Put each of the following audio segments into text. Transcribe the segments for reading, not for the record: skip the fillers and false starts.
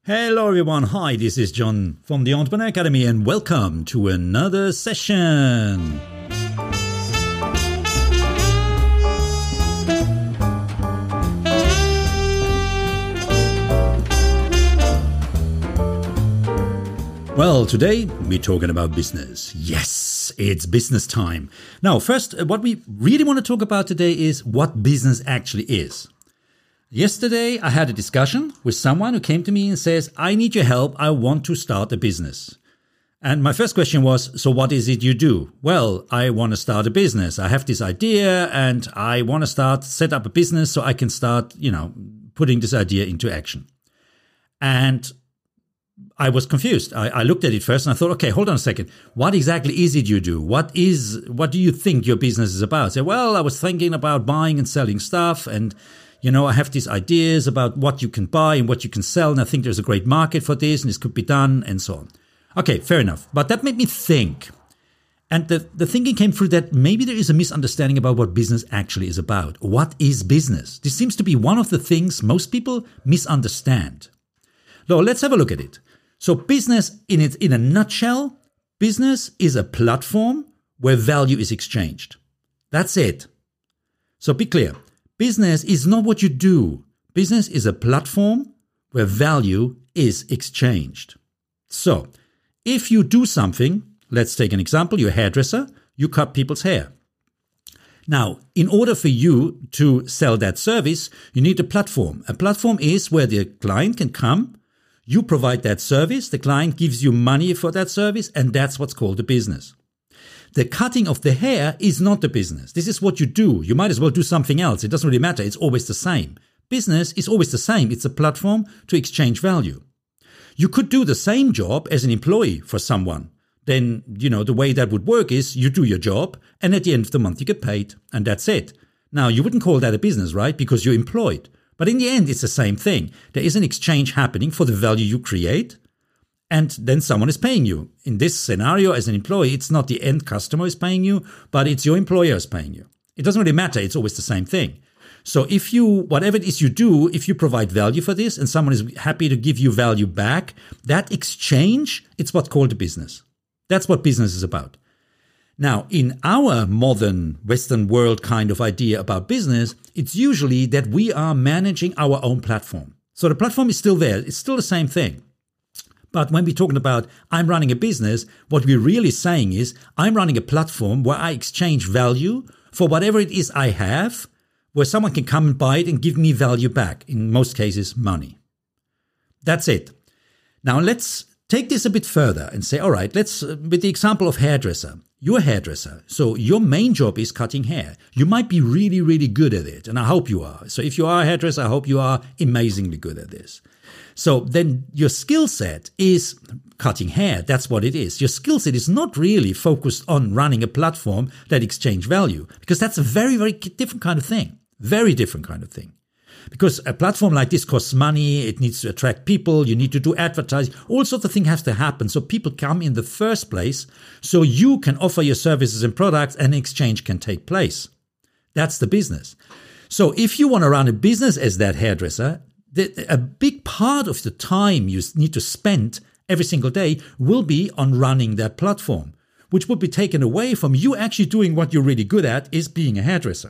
Hello everyone, hi, this is John from the Entrepreneur Academy and welcome to another session. Well, today we're talking about business. Yes, it's business time. Now, first, what we really want to talk about today is what business actually is. Yesterday, I had a discussion with someone who came to me and says, I need your help. I want to start a business. And my first question was, so what is it you do? Well, I want to start a business. I have this idea and I want to set up a business so I can start, putting this idea into action. And I was confused. I looked at it first and I thought, okay, hold on a second. What exactly is it you do? What do you think your business is about? I said, well, I was thinking about buying and selling stuff and I have these ideas about what you can buy and what you can sell, and I think there's a great market for this, and this could be done, and so on. Okay, fair enough. But that made me think. And the thinking came through that maybe there is a misunderstanding about what business actually is about. What is business? This seems to be one of the things most people misunderstand. So let's have a look at it. So business, in a nutshell, business is a platform where value is exchanged. That's it. So be clear. Business is not what you do. Business is a platform where value is exchanged. So, if you do something, let's take an example, you're a hairdresser, you cut people's hair. Now, in order for you to sell that service, you need a platform. A platform is where the client can come, you provide that service, the client gives you money for that service, and that's what's called a business. The cutting of the hair is not the business. This is what you do. You might as well do something else. It doesn't really matter. It's always the same. Business is always the same. It's a platform to exchange value. You could do the same job as an employee for someone. Then, the way that would work is you do your job and at the end of the month you get paid and that's it. Now, you wouldn't call that a business, right? Because you're employed. But in the end, it's the same thing. There is an exchange happening for the value you create. And then someone is paying you. In this scenario, as an employee, it's not the end customer is paying you, but it's your employer is paying you. It doesn't really matter. It's always the same thing. So whatever it is you do, if you provide value for this and someone is happy to give you value back, that exchange, it's what's called a business. That's what business is about. Now, in our modern Western world kind of idea about business, it's usually that we are managing our own platform. So the platform is still there. It's still the same thing. But when we're talking about I'm running a business, what we're really saying is I'm running a platform where I exchange value for whatever it is I have, where someone can come and buy it and give me value back, in most cases, money. That's it. Now let's take this a bit further and say, all right, with the example of hairdresser. You're a hairdresser, so your main job is cutting hair. You might be really, really good at it, and I hope you are. So if you are a hairdresser, I hope you are amazingly good at this. So then your skill set is cutting hair. That's what it is. Your skill set is not really focused on running a platform that exchange value, because that's a very, very different kind of thing. Very different kind of thing. Because a platform like this costs money, it needs to attract people, you need to do advertising, all sorts of things have to happen so people come in the first place so you can offer your services and products and exchange can take place. That's the business. So if you want to run a business as that hairdresser, a big part of the time you need to spend every single day will be on running that platform, which would be taken away from you actually doing what you're really good at, is being a hairdresser.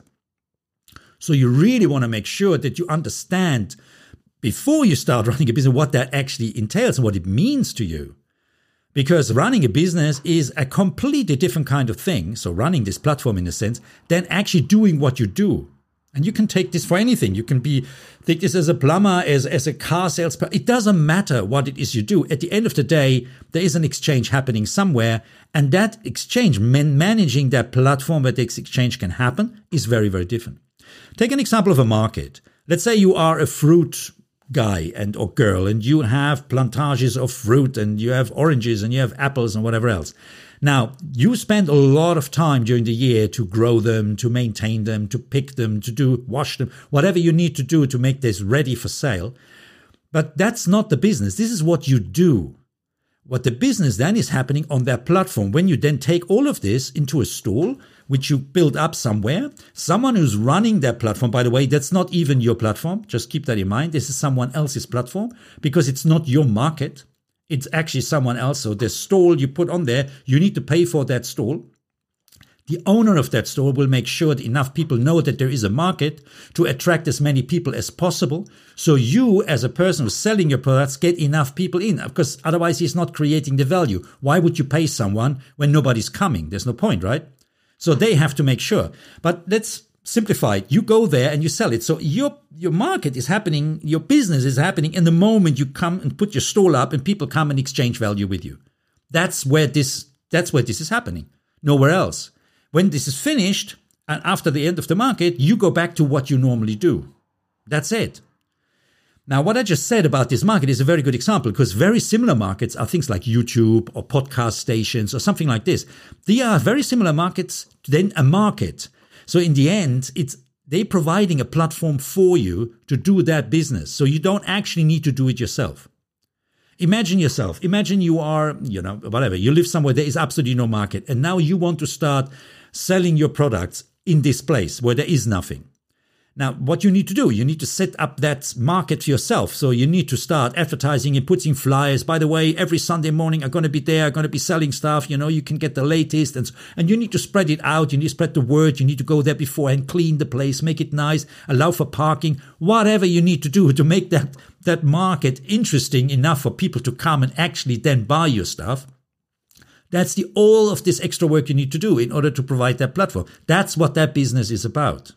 So you really want to make sure that you understand before you start running a business what that actually entails and what it means to you. Because running a business is a completely different kind of thing, so running this platform in a sense, than actually doing what you do. And you can take this for anything. You can take this as a plumber, as a car salesperson. It doesn't matter what it is you do. At the end of the day, there is an exchange happening somewhere. And that exchange, managing that platform where this exchange can happen, is very, very different. Take an example of a market. Let's say you are a fruit guy or girl, and you have plantages of fruit, and you have oranges, and you have apples, and whatever else. Now, you spend a lot of time during the year to grow them, to maintain them, to pick them, wash them, whatever you need to do to make this ready for sale. But that's not the business. This is what you do. What the business then is happening on that platform, when you then take all of this into a stall, which you build up somewhere, someone who's running that platform, by the way, that's not even your platform. Just keep that in mind. This is someone else's platform because it's not your market. It's actually someone else. So the stall you put on there, you need to pay for that stall. The owner of that store will make sure that enough people know that there is a market to attract as many people as possible. So you, as a person who's selling your products, get enough people in, because otherwise he's not creating the value. Why would you pay someone when nobody's coming? There's no point, right? So they have to make sure. But let's simplify it. You go there and you sell it. So your market is happening, your business is happening in the moment you come and put your stall up and people come and exchange value with you. That's where this is happening. Nowhere else. When this is finished, and after the end of the market, you go back to what you normally do. That's it. Now, what I just said about this market is a very good example, because very similar markets are things like YouTube or podcast stations or something like this. They are very similar markets than a market. So in the end, they're providing a platform for you to do that business. So you don't actually need to do it yourself. Imagine yourself. Imagine you are, whatever. You live somewhere, there is absolutely no market. And now you want to start selling your products in this place where there is nothing. Now, what you need to do, you need to set up that market for yourself. So you need to start advertising and putting flyers. By the way, every Sunday morning, I'm going to be there. I'm going to be selling stuff. You can get the latest. And you need to spread it out. You need to spread the word. You need to go there before and clean the place, make it nice, allow for parking, whatever you need to do to make that market interesting enough for people to come and actually then buy your stuff. That's all of this extra work you need to do in order to provide that platform. That's what that business is about.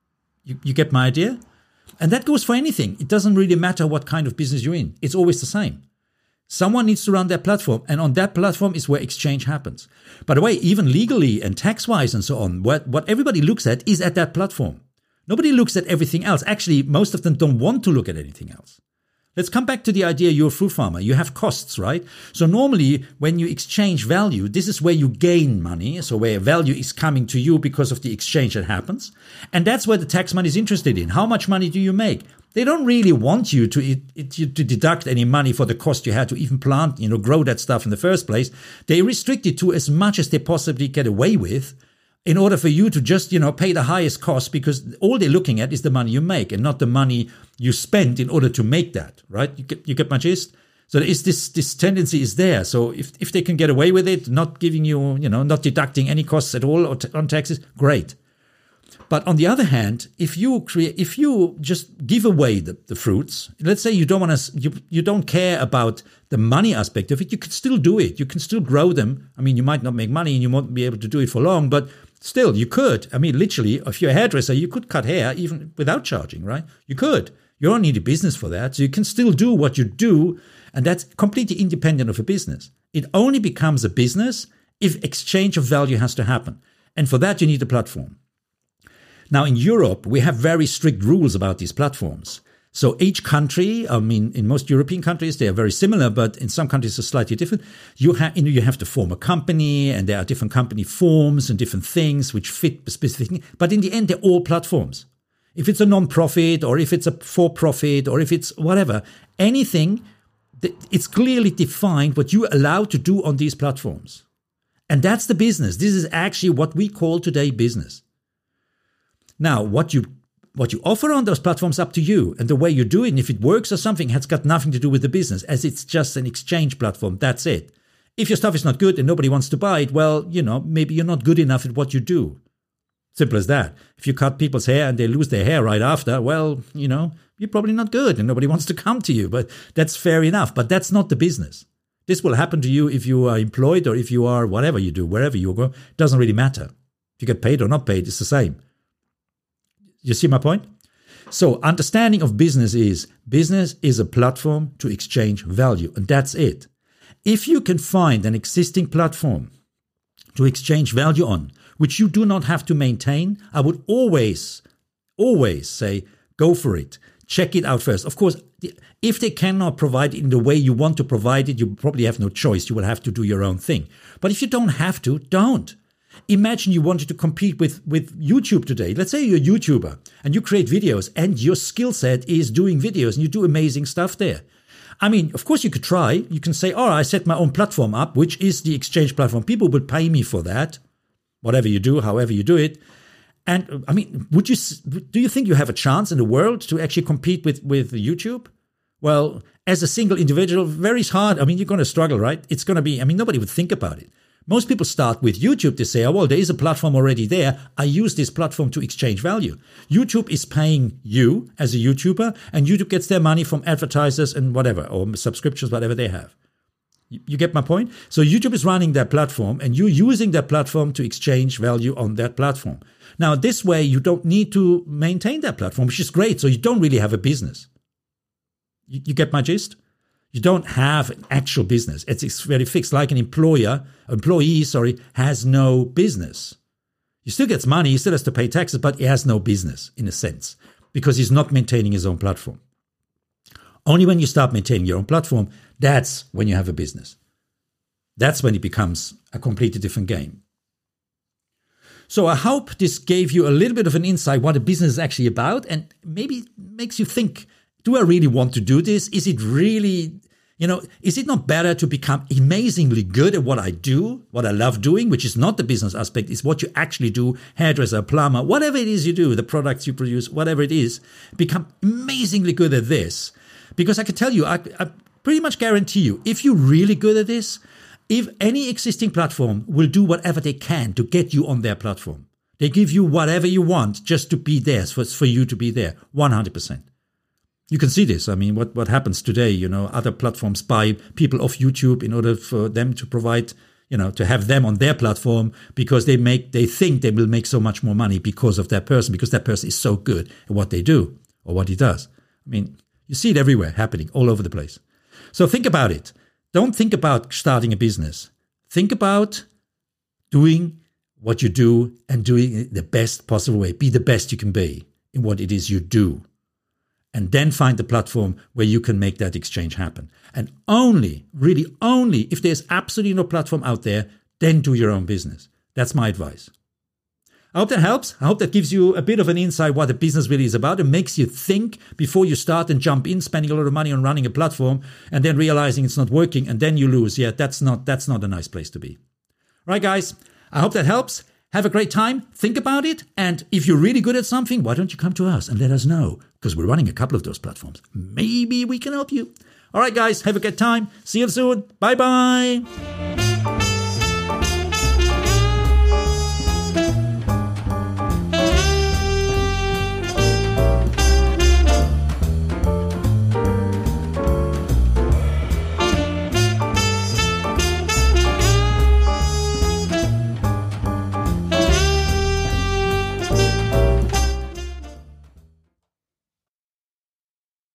You get my idea? And that goes for anything. It doesn't really matter what kind of business you're in. It's always the same. Someone needs to run that platform, and on that platform is where exchange happens. By the way, even legally and tax-wise and so on, what everybody looks at is at that platform. Nobody looks at everything else. Actually, most of them don't want to look at anything else. Let's come back to the idea you're a fruit farmer. You have costs, right? So normally when you exchange value, this is where you gain money. So where value is coming to you because of the exchange that happens. And that's where the tax man is interested in. How much money do you make? They don't really want you to deduct any money for the cost you had to even plant, grow that stuff in the first place. They restrict it to as much as they possibly get away with, in order for you to just, pay the highest cost, because all they're looking at is the money you make and not the money you spend in order to make that, right? You get my gist? So there is this tendency is there. So if they can get away with it, not giving you, not deducting any costs at all on taxes, great. But on the other hand, if you just give away the fruits, let's say you don't care about the money aspect of it, you can still do it. You can still grow them. I mean, you might not make money and you won't be able to do it for long, but still you could. I mean, literally, if you're a hairdresser, you could cut hair even without charging, right? You could. You don't need a business for that. So you can still do what you do, and that's completely independent of a business. It only becomes a business if exchange of value has to happen. And for that, you need a platform. Now, in Europe, we have very strict rules about these platforms. So each country, in most European countries, they are very similar, but in some countries are slightly different. You have to form a company, and there are different company forms and different things which fit specific things. But in the end, they're all platforms. If it's a non-profit, or if it's a for-profit, or if it's whatever, anything, it's clearly defined what you're allowed to do on these platforms. And that's the business. This is actually what we call today business. Now, what you offer on those platforms up to you, and the way you do it, and if it works or something, has got nothing to do with the business, as it's just an exchange platform. That's it. If your stuff is not good and nobody wants to buy it, well, maybe you're not good enough at what you do. Simple as that. If you cut people's hair and they lose their hair right after, well, you're probably not good and nobody wants to come to you. But that's fair enough. But that's not the business. This will happen to you if you are employed or if you are whatever you do, wherever you go. It doesn't really matter. If you get paid or not paid, it's the same. You see my point? So understanding of business is a platform to exchange value, and that's it. If you can find an existing platform to exchange value on, which you do not have to maintain, I would always say, go for it. Check it out first. Of course, if they cannot provide it in the way you want to provide it, you probably have no choice. You will have to do your own thing. But if you don't have to, don't. Imagine you wanted to compete with YouTube today. Let's say you're a YouTuber and you create videos and your skill set is doing videos and you do amazing stuff there. I mean, of course you could try. You can say, I set my own platform up, which is the exchange platform. People would pay me for that, whatever you do, however you do it. And I mean, do you think you have a chance in the world to actually compete with YouTube? Well, as a single individual, very hard. I mean, you're going to struggle, right? It's going to be, nobody would think about it. Most people start with YouTube to say, there is a platform already there. I use this platform to exchange value. YouTube is paying you as a YouTuber, and YouTube gets their money from advertisers and whatever, or subscriptions, whatever they have. You get my point? So YouTube is running their platform, and you're using their platform to exchange value on that platform. Now, this way, you don't need to maintain that platform, which is great. So you don't really have a business. You get my gist? You don't have an actual business. It's very fixed. Like an employee, has no business. He still gets money, he still has to pay taxes, but he has no business in a sense because he's not maintaining his own platform. Only when you start maintaining your own platform, that's when you have a business. That's when it becomes a completely different game. So I hope this gave you a little bit of an insight what a business is actually about, and maybe makes you think, do I really want to do this? Is it really, is it not better to become amazingly good at what I do, what I love doing, which is not the business aspect, is what you actually do, hairdresser, plumber, whatever it is you do, the products you produce, whatever it is, become amazingly good at this. Because I can tell you, I pretty much guarantee you, if you're really good at this, if any existing platform will do whatever they can to get you on their platform. They give you whatever you want just to be there, for you to be there, 100%. You can see this. I mean, what happens today, other platforms buy people off YouTube in order for them to provide, to have them on their platform because they think they will make so much more money because of that person, because that person is so good at what they do or what he does. I mean, you see it everywhere happening all over the place. So think about it. Don't think about starting a business. Think about doing what you do and doing it the best possible way. Be the best you can be in what it is you do. And then find the platform where you can make that exchange happen. And only, really only, if there's absolutely no platform out there, then do your own business. That's my advice. I hope that helps. I hope that gives you a bit of an insight what a business really is about. It makes you think before you start and jump in, spending a lot of money on running a platform and then realizing it's not working and then you lose. Yeah, that's not a nice place to be. Right, guys, I hope that helps. Have a great time. Think about it. And if you're really good at something, why don't you come to us and let us know? Because we're running a couple of those platforms. Maybe we can help you. All right, guys, have a good time. See you soon. Bye-bye.